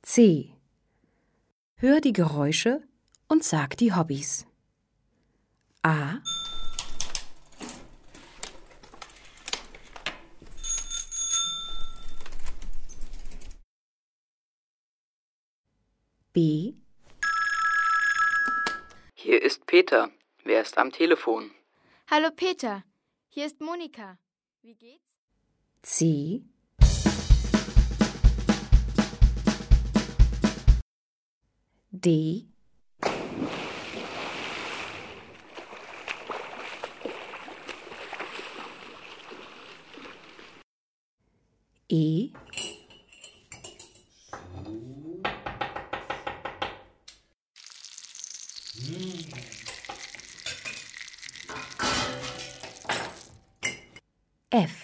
C. Hör die Geräusche und sag die Hobbys. A. B. Hier ist Peter. Wer ist am Telefon? Hallo Peter, hier ist Monika. Wie geht's? C. D. E. F.